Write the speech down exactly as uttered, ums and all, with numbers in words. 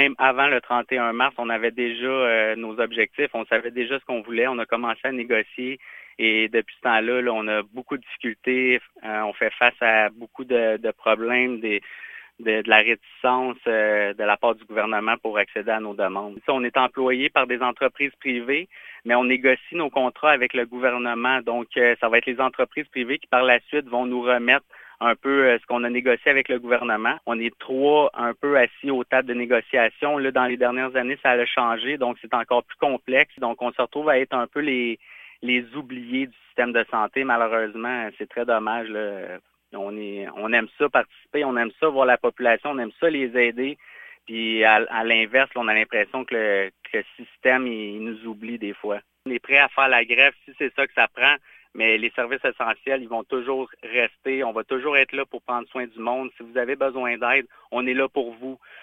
même avant le trente et un mars, on avait déjà euh, nos objectifs, on savait déjà ce qu'on voulait, on a commencé à négocier et depuis ce temps-là, là, on a beaucoup de difficultés, euh, on fait face à beaucoup de, de problèmes, des, de, de la réticence euh, de la part du gouvernement pour accéder à nos demandes. Ça, on est employé par des entreprises privées, mais on négocie nos contrats avec le gouvernement, donc euh, ça va être les entreprises privées qui par la suite vont nous remettre un peu euh, ce qu'on a négocié avec le gouvernement. On est trois un peu assis aux tables de négociation. Là, dans les dernières années, ça a changé, donc c'est encore plus complexe. Donc, on se retrouve à être un peu les, les oubliés du système de santé. Malheureusement, c'est très dommage, là. On est, on aime ça participer, on aime ça voir la population, on aime ça les aider. Puis à, à l'inverse, là, on a l'impression que le, que le système, il, il nous oublie des fois. On est prêt à faire la grève si c'est ça que ça prend. Mais les services essentiels, ils vont toujours rester. On va toujours être là pour prendre soin du monde. Si vous avez besoin d'aide, on est là pour vous.